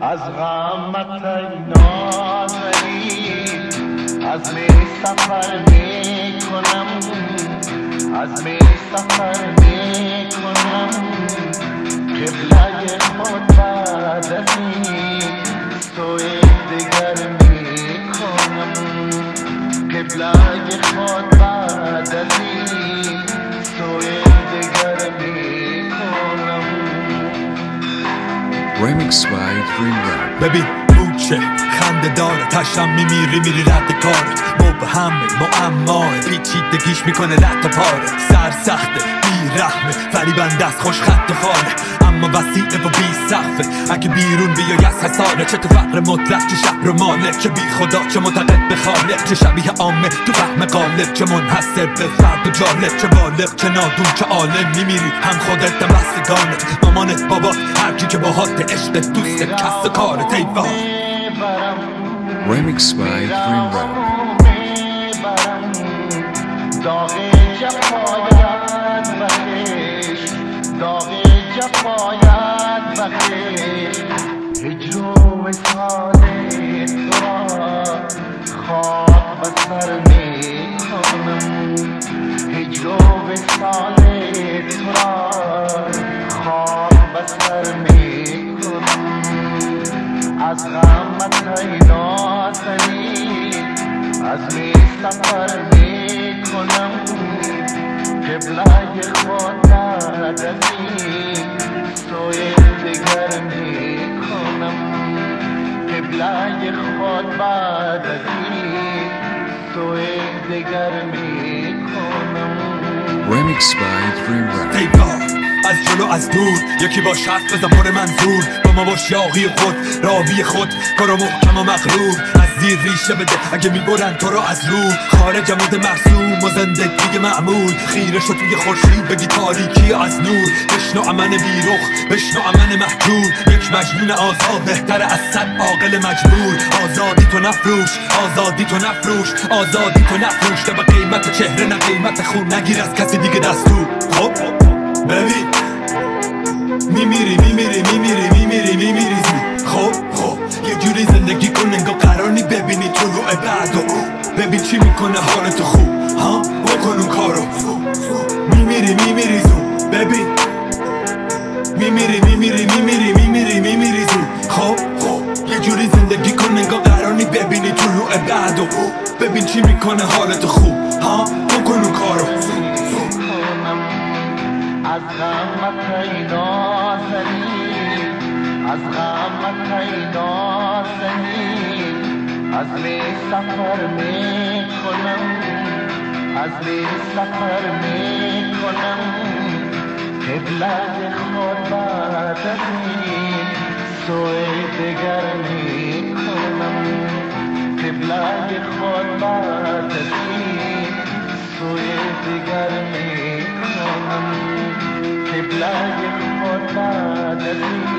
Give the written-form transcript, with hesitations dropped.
از غمت نازنی از می سفر می کنم از می سفر می کنم قبله خود بعد از این سوی دیگر می کنم قبله خود بعد از این سوی دیگر می کنم. Remix by Dream Rap. ببین موچه خنده داره تشم میری رد کارت مبهمه معماه پیچیدگیش میکنه رد پاره سر سخته بیرحمه ولی بنده از خوش خط و خانه اما وسیعه و بی سقفه اگه بیرون بیای از حساره چه تو فقر مطلق چه شهر و مالک چه بی خدا چه معتقد به خالق چه شبیه عامه تو فهم قالب چه منحصر به فرد و جالب چه بالغ چه نادون چه عالم میمیری هم خودت هم بستگانت مامانت بابات هرکی که باهات عشق دوست کس و کارت ایوان. Remix by Dream Rap. داغ جفایت بکش داغ جفایت بکش هجر و وصال تو را خواب به سر می کنم هجر و وصال تو را خواب به سر می کنم از غمت نازنی از می سفر می کنم قبله خود بعد از این سوی دیگر می کنم قبله خود بعد از این سوی دیگر می کنم. Remix by Dream Rap. از جلو از دور یکی با شرط بزن پر منظور با ما با شاقی خود راوی خود کارو محکم و مغرور از زیر ریشه بده اگه میبرن تو رو از رو خارج عمود مرسوم و زندگی معمول خیره شد توی خورشید بگی تاریکی از نور بشنو امن بیرخ بشنو امن محجور یک مجنون آزاد بهتر از 100 عاقل مجبور آزادی تو نفروش آزادی تو نفروش آزادی تو نفروش تا به قیمت چهره نه قیمت خون نگیر از کسی دیگه دستور. خب ببین میمیری خب یه جوری زندگی کن انگار قرار نی ببینی طلوع بعد و ببین چی میکنه حالتو خوب ها بکن اون کارو میمیری زود ببین میمیری زود خب یه جوری زندگی کن انگار قرار نی ببینی طلوع بعد و ببین چی میکنه حالتو خوب ها بکن اون کارو. از غمت نازنی از غمت نازنی از می سفر می کنم از می سفر می کنم قبله خود بعد از این سوی دیگر می کنم قبله خود بعد از این سوی دیگر می کنم قبله خود بعد از این